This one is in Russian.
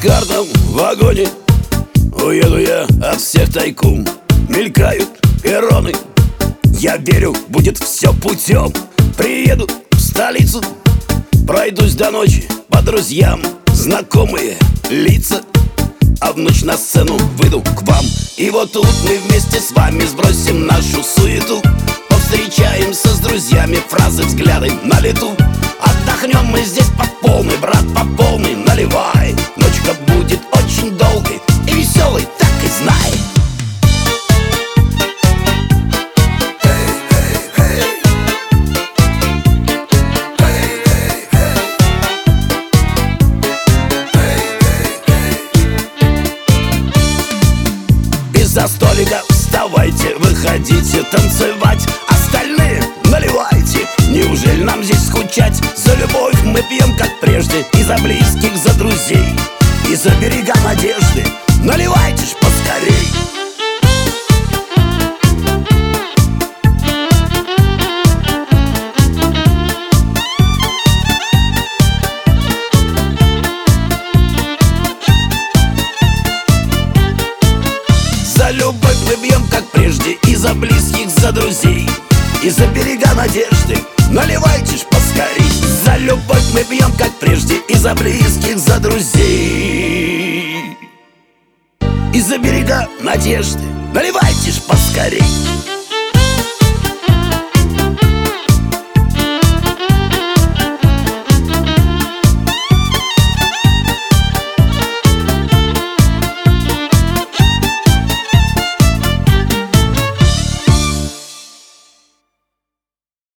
плацкартном вагоне уеду я от всех тайком. Мелькают перроны, я верю, будет все путем. Приеду в столицу, пройдусь до ночи по друзьям. Знакомые лица, а в ночь на сцену выйду к вам. И вот тут мы вместе с вами сбросим нашу суету, повстречаемся с друзьями, фразы, взгляды на лету. Отдохнем мы здесь по полной, брат, по полной наливай. Ночка будет очень долгой и веселой, так и знай. За столика вставайте, выходите танцевать. Остальные наливайте, неужели нам здесь скучать? За любовь мы пьем, как прежде, и за близких, за друзей, и за берега надежды. Наливайте ж поскорей. За любовь мы бьем, как прежде, и за близких, за друзей, и за берега надежды. Наливайте ж поскорей. За любовь мы бьем, как прежде, и за близких, за друзей, и за берега надежды. Наливайте ж поскорей.